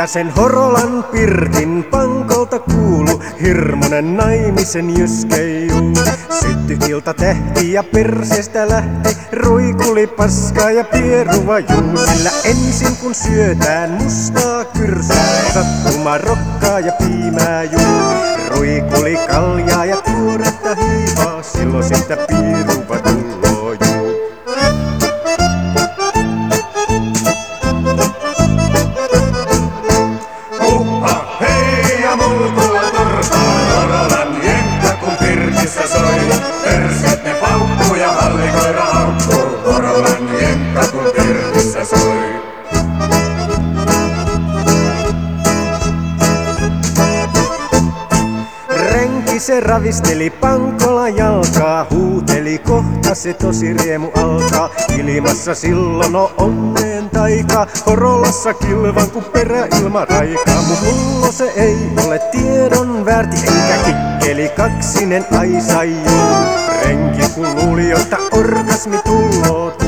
Ja sen Horolan Pirtin pankolta kuulu hirmunen naimisen jyskeijuu. Syttyi ilta tähti ja perseestä lähti ruikuli paskaa ja pieruva juu. Sillä ensin kun syötään mustaa kyrsää, sattuma rokkaa ja piimää juu. Ruikuli kaljaa ja tuoretta hiivaa, silloin sitä pieruva tulloo juu. Mulkulla turpaa Horolan jenkka kun Pirtissä soi. Perseet ne paukkuu ja hallikoira haukkuu. Horolan jenkka kun Pirtissä soi. Renki se ravisteli pankola jalkaa, huuteli kohta se tosi riemu alkaa. Ilmassa silloin on onneen taika, Horolassa kilvan kun peräilma raikaa. Mut mullo se ei ole tiedon väärti, eikä kikkeli kaksinen aisaiju. Renki kun luuli, jotta orgasmi tulloo.